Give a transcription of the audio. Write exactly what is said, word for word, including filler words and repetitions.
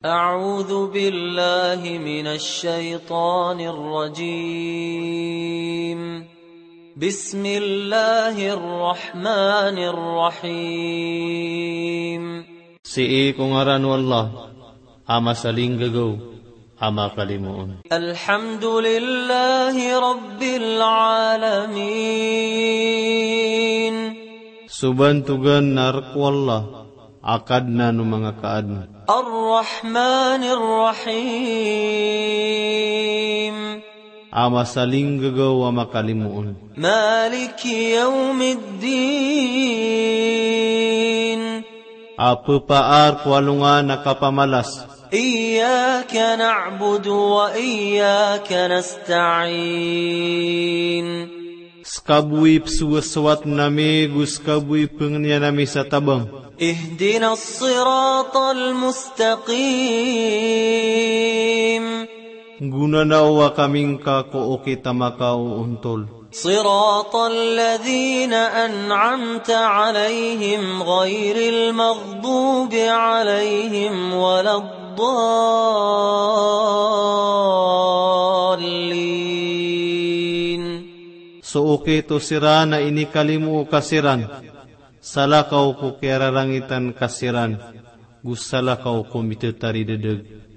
أعوذ بالله من الشيطان الرجيم. بسم الله الرحمن الرحيم. Si kung ngaran wallah, ama saling gagaw, ama kalimuon. Alhamdulillahi Rabbil Alamin. Subantugan narkwallah, akad na no mga kaad. Ar-Rahman Ar-Rahim. Ama saling gagaw, ama kalimuon. Maliki Yawmiddin. Apa paar kwalungan nakapamalas. Iyyaka na'budu wa iyyaka nasta'in. Skabuip suwaswat nami gus kabuip pengnya nami sa tabang. Ihdina as-siratal mustaqim. Guna na wa kaming kako o kita makauuntol. Siratal ladhina an'amta alayhim ghayril maghdubi alayhim waladdallin. So okay to sirana ini kalimu kasiran. Salakaw ko kerarangitan kasiran. Gusalakaw ko mitetari dedeg.